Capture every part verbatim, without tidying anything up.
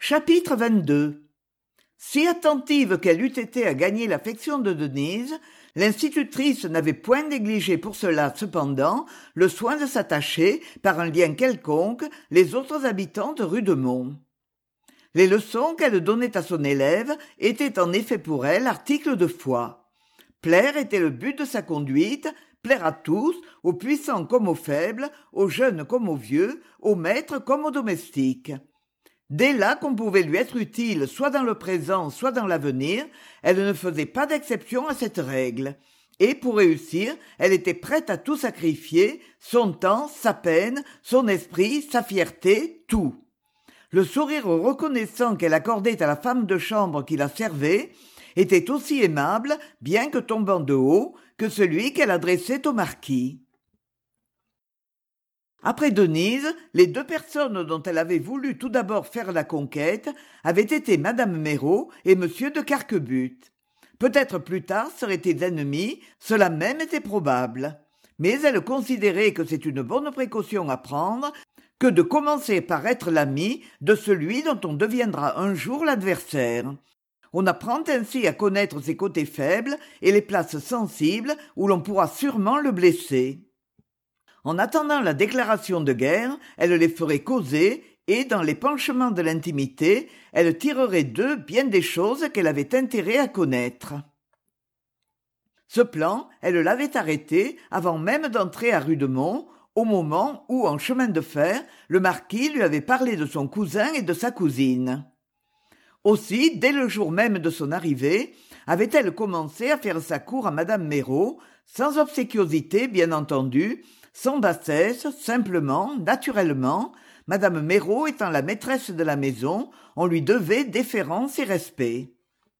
Chapitre vingt-deux. Si attentive qu'elle eût été à gagner l'affection de Denise, l'institutrice n'avait point négligé pour cela, cependant, le soin de s'attacher, par un lien quelconque, les autres habitants de Rudemont. Les leçons qu'elle donnait à son élève étaient en effet pour elle articles de foi. Plaire était le but de sa conduite, plaire à tous, aux puissants comme aux faibles, aux jeunes comme aux vieux, aux maîtres comme aux domestiques. Dès là qu'on pouvait lui être utile soit dans le présent, soit dans l'avenir, elle ne faisait pas d'exception à cette règle. Et pour réussir, elle était prête à tout sacrifier, son temps, sa peine, son esprit, sa fierté, tout. Le sourire reconnaissant qu'elle accordait à la femme de chambre qui la servait était aussi aimable, bien que tombant de haut, que celui qu'elle adressait au marquis. Après Denise, les deux personnes dont elle avait voulu tout d'abord faire la conquête avaient été madame Méraut et monsieur de Carquebute. Peut-être plus tard seraient-ils ennemis, cela même était probable. Mais elle considérait que c'est une bonne précaution à prendre que de commencer par être l'ami de celui dont on deviendra un jour l'adversaire. On apprend ainsi à connaître ses côtés faibles et les places sensibles où l'on pourra sûrement le blesser. En attendant la déclaration de guerre, elle les ferait causer et, dans l'épanchement de l'intimité, elle tirerait d'eux bien des choses qu'elle avait intérêt à connaître. Ce plan, elle l'avait arrêté avant même d'entrer à Rudemont, au moment où, en chemin de fer, le marquis lui avait parlé de son cousin et de sa cousine. Aussi, dès le jour même de son arrivée, avait-elle commencé à faire sa cour à madame Méraut, sans obséquiosité bien entendu, sans bassesse, simplement, naturellement, madame Méraut étant la maîtresse de la maison, on lui devait déférence et respect.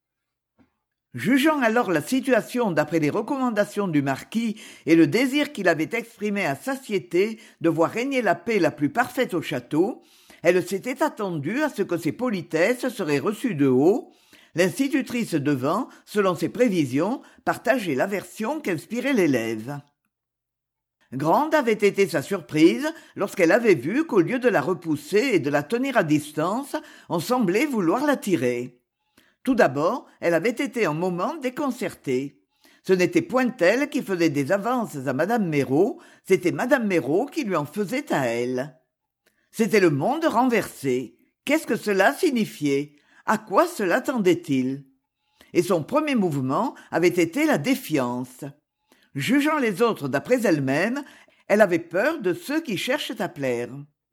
Jugeant alors la situation d'après les recommandations du marquis et le désir qu'il avait exprimé à satiété de voir régner la paix la plus parfaite au château, elle s'était attendue à ce que ses politesses seraient reçues de haut, l'institutrice devant, selon ses prévisions, partager l'aversion qu'inspirait l'élève. Grande avait été sa surprise lorsqu'elle avait vu qu'au lieu de la repousser et de la tenir à distance, on semblait vouloir l'attirer. Tout d'abord, elle avait été un moment déconcertée. Ce n'était point elle qui faisait des avances à madame Méraut, c'était madame Méraut qui lui en faisait à elle. C'était le monde renversé. Qu'est-ce que cela signifiait? À quoi cela tendait-il? Et son premier mouvement avait été la défiance. Jugeant les autres d'après elle-même, elle avait peur de ceux qui cherchent à plaire.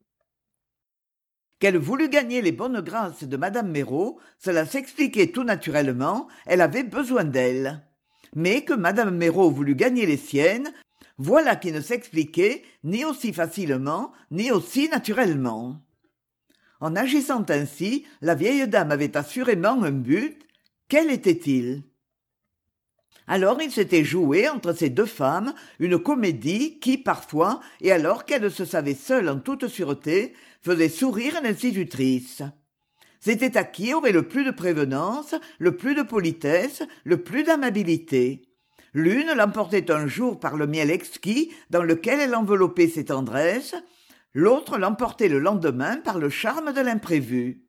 Qu'elle voulut gagner les bonnes grâces de madame Méraut, cela s'expliquait tout naturellement, elle avait besoin d'elle. Mais que madame Méraut voulut gagner les siennes, voilà qui ne s'expliquait ni aussi facilement, ni aussi naturellement. En agissant ainsi, la vieille dame avait assurément un but. Quel était-il? Alors il s'était joué entre ces deux femmes une comédie qui, parfois, et alors qu'elle se savait seule en toute sûreté, faisait sourire l'institutrice. C'était à qui aurait le plus de prévenance, le plus de politesse, le plus d'amabilité. L'une l'emportait un jour par le miel exquis dans lequel elle enveloppait ses tendresses, l'autre l'emportait le lendemain par le charme de l'imprévu.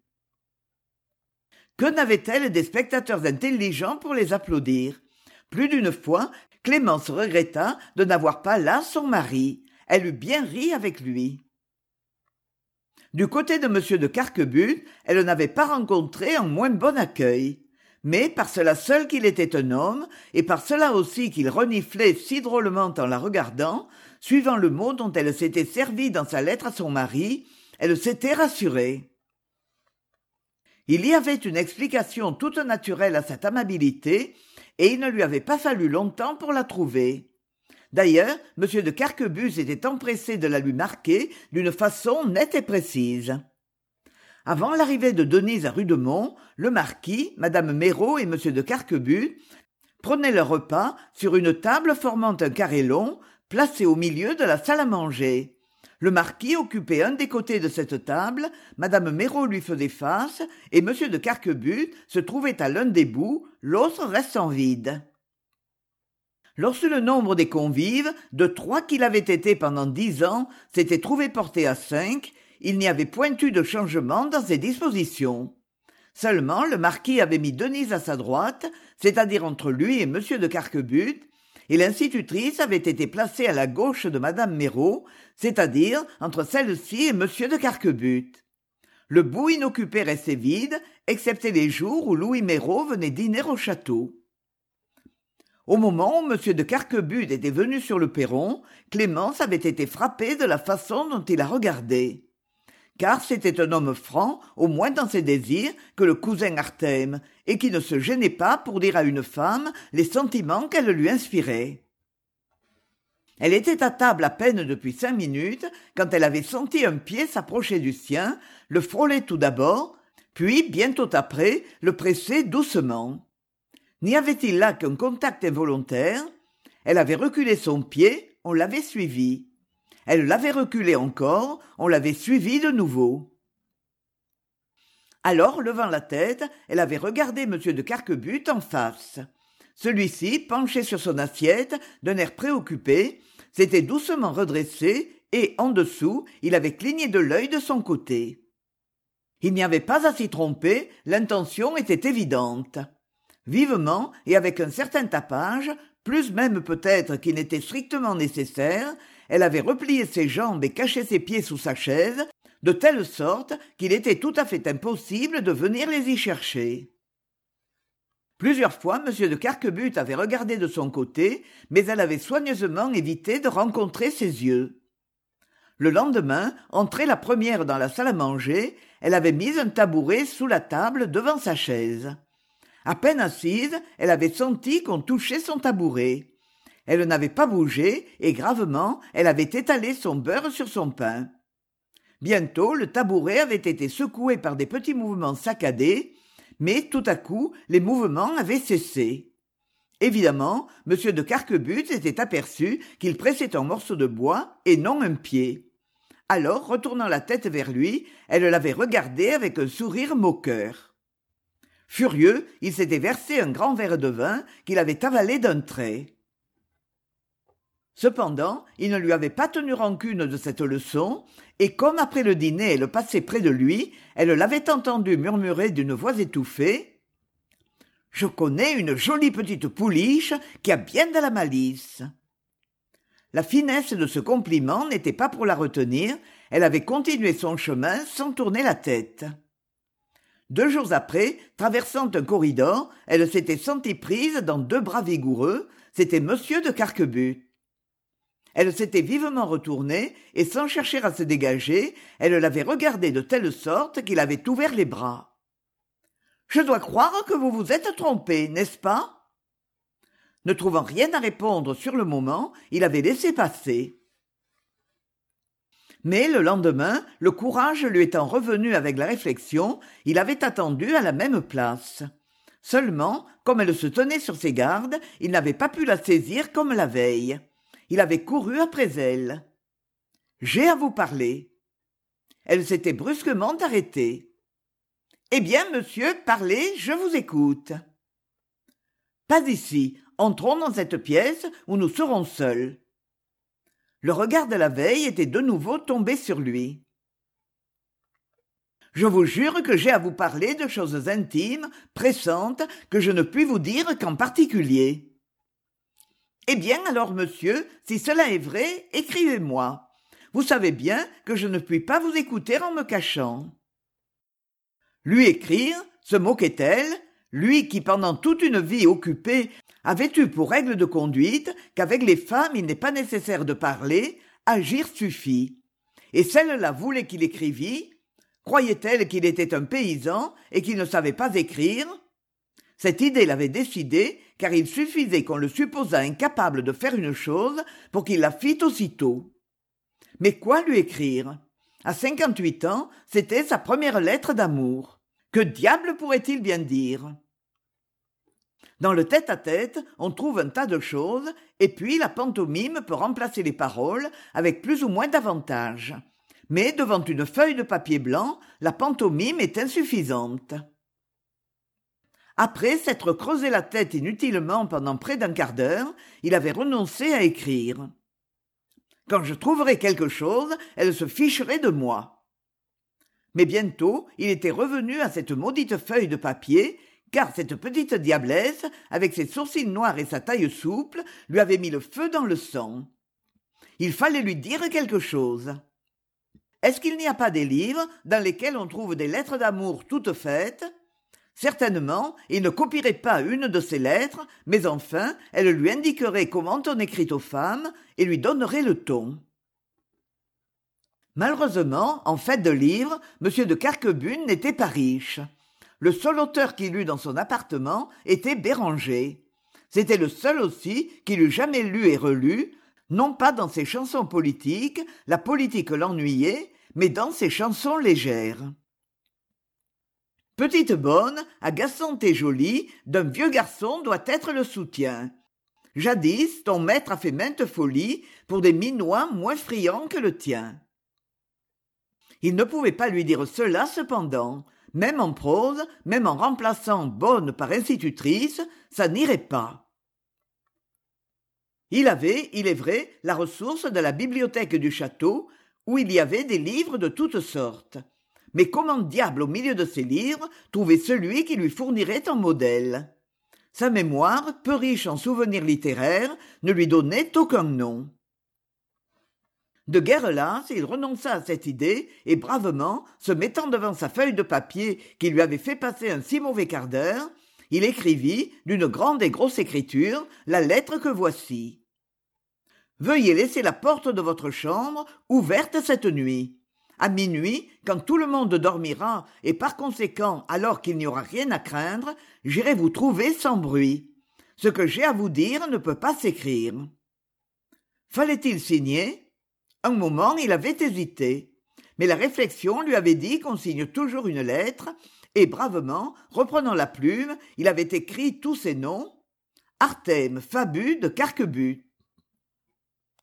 Que n'avait-elle des spectateurs intelligents pour les applaudir? Plus d'une fois, Clémence regretta de n'avoir pas là son mari. Elle eut bien ri avec lui. Du côté de monsieur de Carquebute, elle n'avait pas rencontré un moins bon accueil. Mais par cela seul qu'il était un homme, et par cela aussi qu'il reniflait si drôlement en la regardant, suivant le mot dont elle s'était servie dans sa lettre à son mari, elle s'était rassurée. Il y avait une explication toute naturelle à cette amabilité, et il ne lui avait pas fallu longtemps pour la trouver. D'ailleurs, m de Carquebute s'était empressé de la lui marquer d'une façon nette et précise. Avant l'arrivée de Denise à Rudemont, le marquis, madame Méraut et m de Carquebute prenaient leur repas sur une table formant un carré long, placé au milieu de la salle à manger. Le marquis occupait un des côtés de cette table, madame Méraut lui faisait face, et m de Carquebute se trouvait à l'un des bouts, l'autre restant vide. Lorsque le nombre des convives, de trois qu'il avait été pendant dix ans, s'était trouvé porté à cinq, il n'y avait point eu de changement dans ses dispositions. Seulement le marquis avait mis Denise à sa droite, c'est-à-dire entre lui et m de Carquebut, et l'institutrice avait été placée à la gauche de madame Méraut, c'est-à-dire entre celle-ci et m de Carquebut. Le bout inoccupé restait vide, excepté les jours où Louis Méraut venait dîner au château. Au moment où m de Carquebut était venu sur le perron, Clémence avait été frappée de la façon dont il la regardait. Car c'était un homme franc, au moins dans ses désirs, que le cousin Artème, et qui ne se gênait pas pour dire à une femme les sentiments qu'elle lui inspirait. Elle était à table à peine depuis cinq minutes, quand elle avait senti un pied s'approcher du sien, le frôler tout d'abord, puis, bientôt après, le presser doucement. N'y avait-il là qu'un contact involontaire? Elle avait reculé son pied, on l'avait suivi. Elle l'avait reculé encore, on l'avait suivi de nouveau. Alors, levant la tête, elle avait regardé m de Carquebut en face. Celui-ci, penché sur son assiette, d'un air préoccupé, s'était doucement redressé et, en dessous, il avait cligné de l'œil de son côté. Il n'y avait pas à s'y tromper, l'intention était évidente. Vivement et avec un certain tapage, plus même peut-être qu'il n'était strictement nécessaire, elle avait replié ses jambes et caché ses pieds sous sa chaise, de telle sorte qu'il était tout à fait impossible de venir les y chercher. Plusieurs fois, m de Carquebut avait regardé de son côté, mais elle avait soigneusement évité de rencontrer ses yeux. Le lendemain, entrée la première dans la salle à manger, elle avait mis un tabouret sous la table devant sa chaise. À peine assise, elle avait senti qu'on touchait son tabouret. Elle n'avait pas bougé, et gravement, elle avait étalé son beurre sur son pain. Bientôt, le tabouret avait été secoué par des petits mouvements saccadés, mais tout à coup, les mouvements avaient cessé. Évidemment, m de Carquebut s'était aperçu qu'il pressait un morceau de bois et non un pied. Alors, retournant la tête vers lui, elle l'avait regardé avec un sourire moqueur. Furieux, il s'était versé un grand verre de vin qu'il avait avalé d'un trait. Cependant, il ne lui avait pas tenu rancune de cette leçon, et comme après le dîner elle passait près de lui, elle l'avait entendu murmurer d'une voix étouffée « Je connais une jolie petite pouliche qui a bien de la malice. » La finesse de ce compliment n'était pas pour la retenir, elle avait continué son chemin sans tourner la tête. Deux jours après, traversant un corridor, elle s'était sentie prise dans deux bras vigoureux, c'était m de Carquebut. Elle s'était vivement retournée, et sans chercher à se dégager, elle l'avait regardé de telle sorte qu'il avait ouvert les bras. « Je dois croire que vous vous êtes trompé, n'est-ce pas ?» Ne trouvant rien à répondre sur le moment, il avait laissé passer. Mais le lendemain, le courage lui étant revenu avec la réflexion, il avait attendu à la même place. Seulement, comme elle se tenait sur ses gardes, il n'avait pas pu la saisir comme la veille. Il avait couru après elle. « J'ai à vous parler. » Elle s'était brusquement arrêtée. « Eh bien, monsieur, parlez, je vous écoute. »« Pas ici. Entrons dans cette pièce où nous serons seuls. » Le regard de la veille était de nouveau tombé sur lui. « Je vous jure que j'ai à vous parler de choses intimes, pressantes, que je ne puis vous dire qu'en particulier. » « Eh bien alors, monsieur, si cela est vrai, écrivez-moi. Vous savez bien que je ne puis pas vous écouter en me cachant. » Lui écrire, se moquait-elle, lui qui pendant toute une vie occupée avait eu pour règle de conduite qu'avec les femmes il n'est pas nécessaire de parler, agir suffit. Et celle-là voulait qu'il écrivît, croyait-elle qu'il était un paysan et qu'il ne savait pas écrire? Cette idée l'avait décidé, car il suffisait qu'on le supposât incapable de faire une chose pour qu'il la fît aussitôt. Mais quoi lui écrire? À cinquante-huit ans, c'était sa première lettre d'amour. Que diable pourrait-il bien dire? Dans le tête-à-tête, on trouve un tas de choses, et puis la pantomime peut remplacer les paroles avec plus ou moins d'avantage. Mais devant une feuille de papier blanc, la pantomime est insuffisante. Après s'être creusé la tête inutilement pendant près d'un quart d'heure, il avait renoncé à écrire. Quand je trouverais quelque chose, elle se ficherait de moi. Mais bientôt il était revenu à cette maudite feuille de papier, car cette petite diablesse, avec ses sourcils noirs et sa taille souple, lui avait mis le feu dans le sang. Il fallait lui dire quelque chose. Est-ce qu'il n'y a pas des livres dans lesquels on trouve des lettres d'amour toutes faites ? Certainement, il ne copierait pas une de ces lettres, mais enfin, elle lui indiquerait comment on écrit aux femmes et lui donnerait le ton. Malheureusement, en fait de livres, M. de Carquebune n'était pas riche. Le seul auteur qu'il eût dans son appartement était Béranger. C'était le seul aussi qu'il eût jamais lu et relu, non pas dans ses chansons politiques, la politique l'ennuyait, mais dans ses chansons légères. Petite bonne, agaçante et jolie, d'un vieux garçon doit être le soutien. Jadis, ton maître a fait maintes folies pour des minois moins friands que le tien. Il ne pouvait pas lui dire cela cependant. Même en prose, même en remplaçant bonne par institutrice, ça n'irait pas. Il avait, il est vrai, la ressource de la bibliothèque du château, où il y avait des livres de toutes sortes. Mais comment diable au milieu de ces livres trouver celui qui lui fournirait un modèle ? Sa mémoire, peu riche en souvenirs littéraires, ne lui donnait aucun nom. De guerre lasse, il renonça à cette idée et bravement, se mettant devant sa feuille de papier qui lui avait fait passer un si mauvais quart d'heure, il écrivit, d'une grande et grosse écriture, la lettre que voici. « Veuillez laisser la porte de votre chambre ouverte cette nuit. À minuit, quand tout le monde dormira et par conséquent alors qu'il n'y aura rien à craindre, j'irai vous trouver sans bruit. Ce que j'ai à vous dire ne peut pas s'écrire. » Fallait-il signer ? Un moment, il avait hésité. Mais la réflexion lui avait dit qu'on signe toujours une lettre, et bravement, reprenant la plume, il avait écrit tous ces noms. Artème Fabu de Carquebut.